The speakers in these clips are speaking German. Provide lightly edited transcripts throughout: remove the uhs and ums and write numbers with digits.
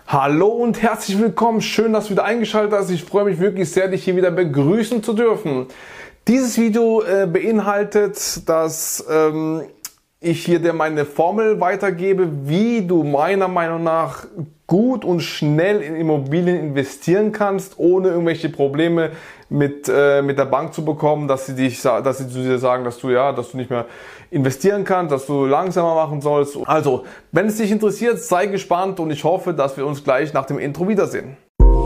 Hallo und herzlich willkommen. Schön, dass du wieder eingeschaltet hast. Ich freue mich wirklich sehr, dich hier wieder begrüßen zu dürfen. Dieses Video beinhaltet, dass ich hier dir meine Formel weitergebe, wie du meiner Meinung nach gut und schnell in Immobilien investieren kannst, ohne irgendwelche Probleme mit der Bank zu bekommen, dass sie zu dir sagen, dass du nicht mehr investieren kannst, dass du langsamer machen sollst. Also, wenn es dich interessiert, sei gespannt und ich hoffe, dass wir uns gleich nach dem Intro wiedersehen.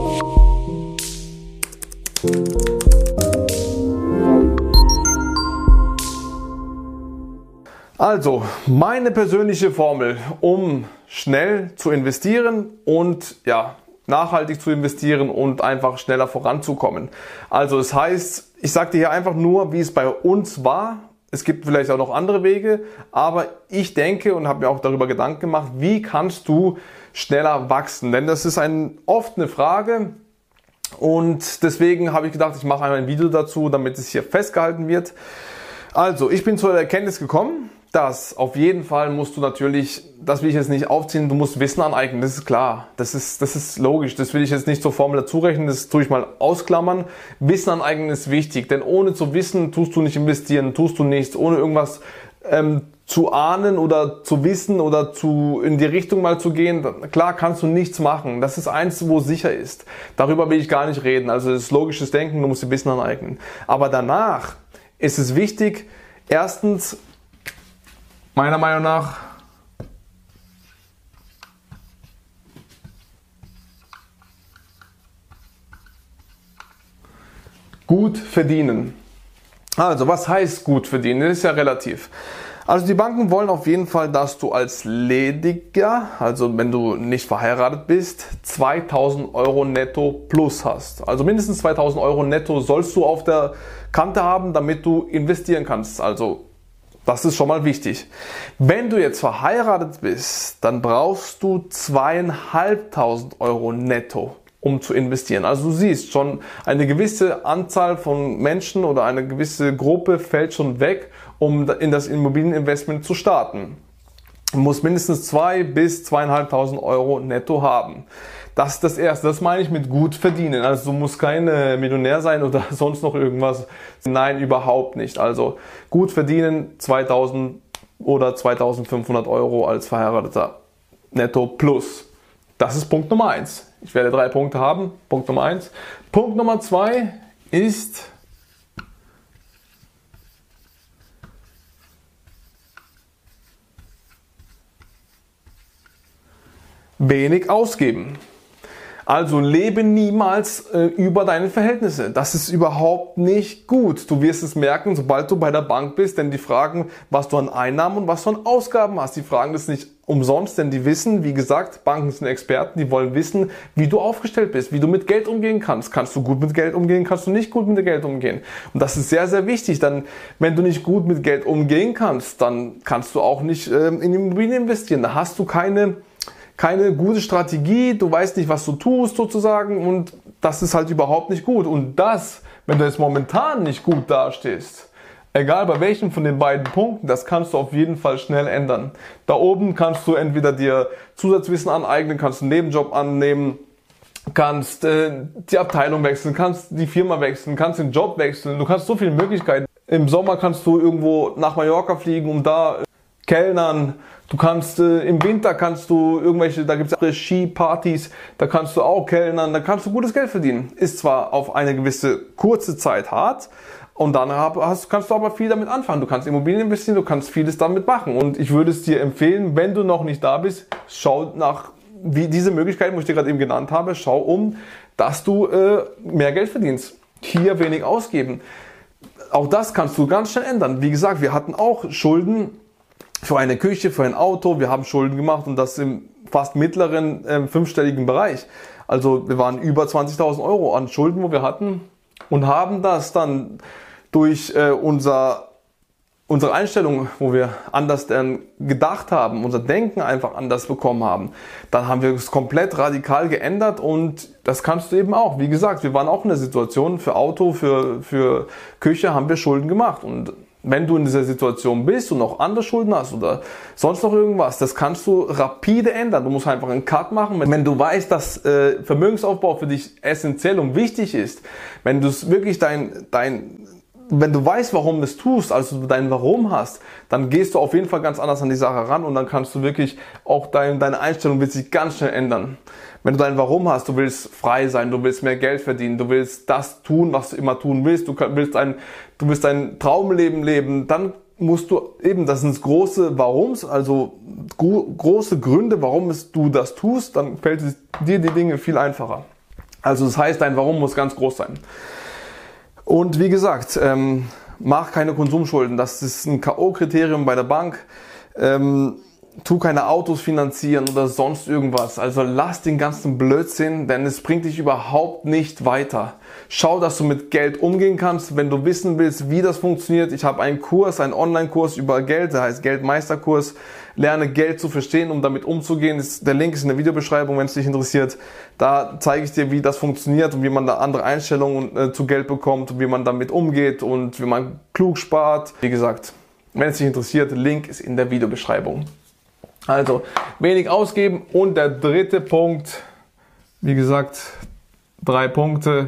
Also, meine persönliche Formel, um schnell zu investieren und nachhaltig zu investieren und einfach schneller voranzukommen. Also, das heißt, ich sage dir hier einfach nur, wie es bei uns war. Es gibt vielleicht auch noch andere Wege, aber ich denke und habe mir auch darüber Gedanken gemacht, wie kannst du schneller wachsen? Denn das ist oft eine Frage und deswegen habe ich gedacht, ich mache einmal ein Video dazu, damit es hier festgehalten wird. Also, ich bin zur Erkenntnis gekommen, dass auf jeden Fall musst du natürlich, das will ich jetzt nicht aufziehen, du musst Wissen aneignen, das ist klar, das ist logisch, das will ich jetzt nicht zur Formel dazu rechnen, das tue ich mal ausklammern. Wissen aneignen ist wichtig, denn ohne zu wissen, tust du nicht investieren, tust du nichts, ohne irgendwas zu ahnen oder zu wissen oder in die Richtung mal zu gehen, klar kannst du nichts machen, das ist eins, wo sicher ist. Darüber will ich gar nicht reden, also das ist logisches Denken, du musst dir Wissen aneignen. Aber danach ist es wichtig, erstens, meiner Meinung nach, gut verdienen. Also, was heißt gut verdienen? Das ist ja relativ. Also, die Banken wollen auf jeden Fall, dass du als Lediger, also wenn du nicht verheiratet bist, 2000 Euro netto plus hast. Also mindestens 2000 Euro netto sollst du auf der Kante haben, damit du investieren kannst. Also, das ist schon mal wichtig. Wenn du jetzt verheiratet bist, dann brauchst du 2500 Euro netto, um zu investieren. Also du siehst schon, eine gewisse Anzahl von Menschen oder eine gewisse Gruppe fällt schon weg, um in das Immobilieninvestment zu starten. Du musst mindestens 2.000 bis 2.500 Euro netto haben. Das ist das Erste. Das meine ich mit gut verdienen. Also du musst kein Millionär sein oder sonst noch irgendwas. Nein, überhaupt nicht. Also gut verdienen 2.000 oder 2.500 Euro als Verheirateter netto plus. Das ist Punkt Nummer 1. Ich werde 3 Punkte haben. Punkt Nummer 1. Punkt Nummer 2 ist wenig ausgeben. Also lebe niemals über deine Verhältnisse. Das ist überhaupt nicht gut. Du wirst es merken, sobald du bei der Bank bist, denn die fragen, was du an Einnahmen und was du an Ausgaben hast. Die fragen das nicht umsonst, denn die wissen, wie gesagt, Banken sind Experten, die wollen wissen, wie du aufgestellt bist, wie du mit Geld umgehen kannst. Kannst du gut mit Geld umgehen, kannst du nicht gut mit Geld umgehen. Und das ist sehr, sehr wichtig, denn wenn du nicht gut mit Geld umgehen kannst, dann kannst du auch nicht in Immobilien investieren. Da hast du keine gute Strategie, du weißt nicht, was du tust sozusagen und das ist halt überhaupt nicht gut. Und das, wenn du jetzt momentan nicht gut dastehst, egal bei welchem von den beiden Punkten, das kannst du auf jeden Fall schnell ändern. Da oben kannst du entweder dir Zusatzwissen aneignen, kannst einen Nebenjob annehmen, kannst die Abteilung wechseln, kannst die Firma wechseln, kannst den Job wechseln, du kannst so viele Möglichkeiten. Im Sommer kannst du irgendwo nach Mallorca fliegen, um da Kellnern. Du kannst im Winter da gibt es Skipartys, da kannst du auch kellnern, da kannst du gutes Geld verdienen. Ist zwar auf eine gewisse kurze Zeit hart und dann kannst du aber viel damit anfangen. Du kannst Immobilien investieren, du kannst vieles damit machen. Und ich würde es dir empfehlen, wenn du noch nicht da bist, schau nach diese Möglichkeiten, wo ich dir gerade eben genannt habe, schau dass du mehr Geld verdienst. Hier wenig ausgeben. Auch das kannst du ganz schnell ändern. Wie gesagt, wir hatten auch Schulden für eine Küche, für ein Auto, wir haben Schulden gemacht und das im fast mittleren fünfstelligen Bereich. Also wir waren über 20.000 Euro an Schulden, wo wir hatten und haben das dann durch unsere Einstellung, wo wir anders gedacht haben, unser Denken einfach anders bekommen haben, dann haben wir es komplett radikal geändert und das kannst du eben auch. Wie gesagt, wir waren auch in der Situation, für Auto, für Küche haben wir Schulden gemacht und Wenn du in dieser Situation bist und noch andere Schulden hast oder sonst noch irgendwas, das kannst du rapide ändern. Du musst einfach einen Cut machen. Wenn du weißt, dass Vermögensaufbau für dich essentiell und wichtig ist, wenn du es wirklich wenn du weißt, warum du es tust, also dein Warum hast, dann gehst du auf jeden Fall ganz anders an die Sache ran und dann kannst du wirklich auch deine Einstellung wird sich ganz schnell ändern. Wenn du dein Warum hast, du willst frei sein, du willst mehr Geld verdienen, du willst das tun, was du immer tun willst, du willst dein Traumleben leben, dann musst du eben, das sind große Warums, also große Gründe, warum du das tust, dann fällt dir die Dinge viel einfacher. Also das heißt, dein Warum muss ganz groß sein. Und wie gesagt, mach keine Konsumschulden, das ist ein K.O.-Kriterium bei der Bank. Tu keine Autos finanzieren oder sonst irgendwas. Also lass den ganzen Blödsinn, denn es bringt dich überhaupt nicht weiter. Schau, dass du mit Geld umgehen kannst. Wenn du wissen willst, wie das funktioniert, ich habe einen Online-Kurs über Geld, der heißt Geldmeisterkurs. Lerne Geld zu verstehen, um damit umzugehen. Der Link ist in der Videobeschreibung, wenn es dich interessiert. Da zeige ich dir, wie das funktioniert und wie man da andere Einstellungen zu Geld bekommt und wie man damit umgeht und wie man klug spart. Wie gesagt, wenn es dich interessiert, Link ist in der Videobeschreibung. Also, wenig ausgeben und der dritte Punkt, wie gesagt, 3 Punkte.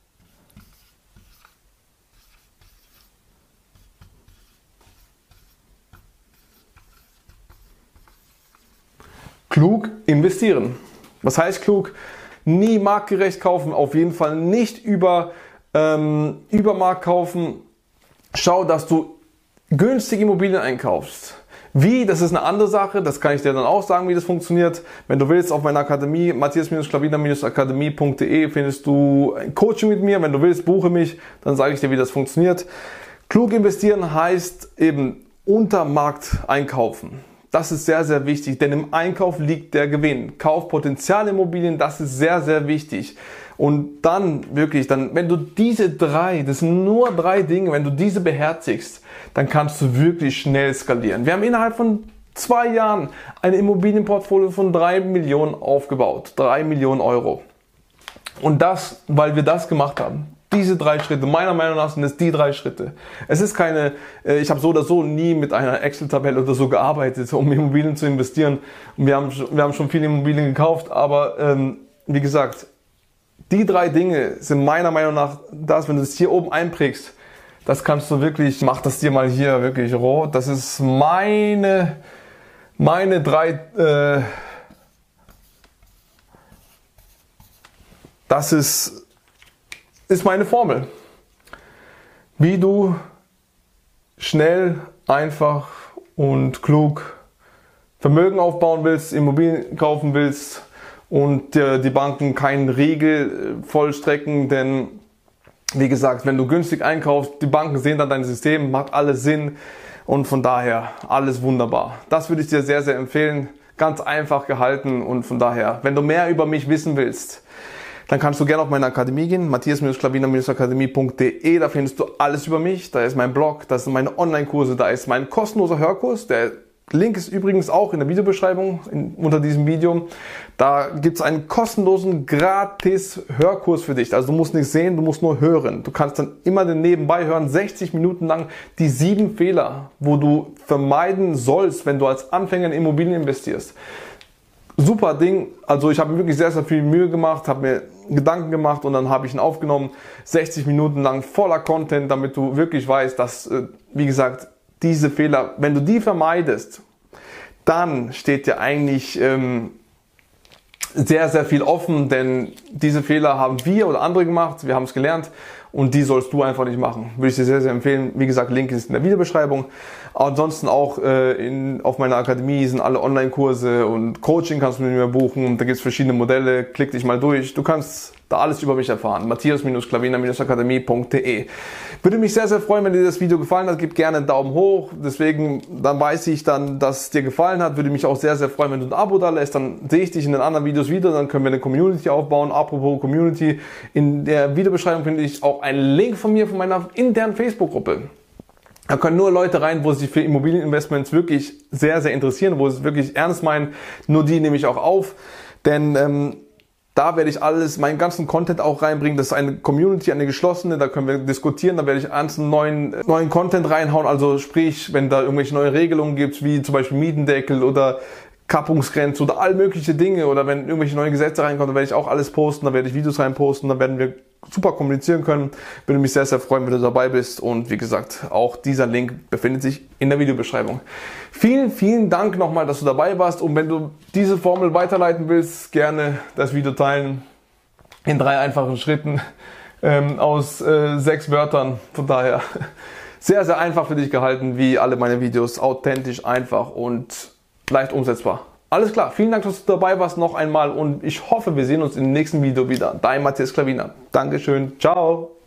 Klug investieren. Was heißt klug? Nie marktgerecht kaufen, auf jeden Fall nicht über Markt kaufen. Schau, dass du günstige Immobilien einkaufst. Wie, das ist eine andere Sache, das kann ich dir dann auch sagen, wie das funktioniert. Wenn du willst, auf meiner Akademie, matthias-schlawiner-akademie.de findest du ein Coaching mit mir. Wenn du willst, buche mich, dann sage ich dir, wie das funktioniert. Klug investieren heißt eben unter Markt einkaufen. Das ist sehr, sehr wichtig, denn im Einkauf liegt der Gewinn. Kauf Potenzialimmobilien, das ist sehr, sehr wichtig. Und dann wirklich, wenn du das sind nur 3 Dinge, wenn du diese beherzigst, dann kannst du wirklich schnell skalieren. Wir haben innerhalb von 2 Jahren ein Immobilienportfolio von 3 Millionen aufgebaut. 3 Millionen Euro. Und das, weil wir das gemacht haben. Diese 3 Schritte, meiner Meinung nach sind es die 3 Schritte. Es ist ich habe so oder so nie mit einer Excel-Tabelle oder so gearbeitet, um Immobilien zu investieren. Und wir haben schon viele Immobilien gekauft, aber wie gesagt, die 3 Dinge sind meiner Meinung nach das, wenn du es hier oben einprägst, das kannst du wirklich, mach das dir mal hier wirklich rot. Das ist meine 3, das ist meine Formel. Wie du schnell, einfach und klug Vermögen aufbauen willst, Immobilien kaufen willst und die Banken keinen Riegel vollstrecken, denn wie gesagt, wenn du günstig einkaufst, die Banken sehen dann dein System, macht alles Sinn und von daher alles wunderbar. Das würde ich dir sehr, sehr empfehlen. Ganz einfach gehalten und von daher, wenn du mehr über mich wissen willst, dann kannst du gerne auf meine Akademie gehen, matthias-schlawiner-akademie.de, da findest du alles über mich, da ist mein Blog, da sind meine Online-Kurse, da ist mein kostenloser Hörkurs, der Link ist übrigens auch in der Videobeschreibung unter diesem Video. Da gibt es einen kostenlosen, gratis Hörkurs für dich. Also du musst nichts sehen, du musst nur hören. Du kannst dann immer nebenbei hören, 60 Minuten lang die 7 Fehler, wo du vermeiden sollst, wenn du als Anfänger in Immobilien investierst. Super Ding, also ich habe mir wirklich sehr, sehr viel Mühe gemacht, habe mir Gedanken gemacht und dann habe ich ihn aufgenommen. 60 Minuten lang voller Content, damit du wirklich weißt, dass, wie gesagt, diese Fehler, wenn du die vermeidest, dann steht dir eigentlich sehr, sehr viel offen, denn diese Fehler haben wir oder andere gemacht, wir haben es gelernt und die sollst du einfach nicht machen. Würde ich dir sehr, sehr empfehlen. Wie gesagt, Link ist in der Videobeschreibung. Ansonsten auch auf meiner Akademie sind alle Online-Kurse und Coaching kannst du mit mir buchen. Da gibt es verschiedene Modelle. Klick dich mal durch. Du kannst da alles über mich erfahren. matthias-schlawiner-akademie.de. Würde mich sehr, sehr freuen, wenn dir das Video gefallen hat. Gib gerne einen Daumen hoch. Deswegen, dann weiß ich dann, dass es dir gefallen hat. Würde mich auch sehr, sehr freuen, wenn du ein Abo da lässt. Dann sehe ich dich in den anderen Videos wieder. Dann können wir eine Community aufbauen. Apropos Community. In der Videobeschreibung finde ich auch einen Link von mir, von meiner internen Facebook-Gruppe. Da können nur Leute rein, wo sich für Immobilieninvestments wirklich sehr, sehr interessieren, wo sie es wirklich ernst meinen. Nur die nehme ich auch auf. Denn Da werde ich meinen ganzen Content auch reinbringen. Das ist eine Community, eine geschlossene, da können wir diskutieren, da werde ich ganzen neuen Content reinhauen. Also sprich, wenn da irgendwelche neue Regelungen gibt, wie zum Beispiel Mietendeckel oder Kappungsgrenze oder all mögliche Dinge, oder wenn irgendwelche neue Gesetze reinkommen, dann werde ich auch alles posten, da werde ich Videos reinposten, dann werden wir super kommunizieren können. Würde mich sehr, sehr freuen, wenn du dabei bist, und wie gesagt, auch dieser Link befindet sich in der Videobeschreibung. Vielen, vielen Dank nochmal, dass du dabei warst, und wenn du diese Formel weiterleiten willst, gerne das Video teilen in 3 einfachen Schritten aus 6 Wörtern. Von daher sehr, sehr einfach für dich gehalten, wie alle meine Videos, authentisch, einfach und leicht umsetzbar. Alles klar, vielen Dank, dass du dabei warst noch einmal, und ich hoffe, wir sehen uns im nächsten Video wieder. Dein Matthias Klavina. Dankeschön, ciao.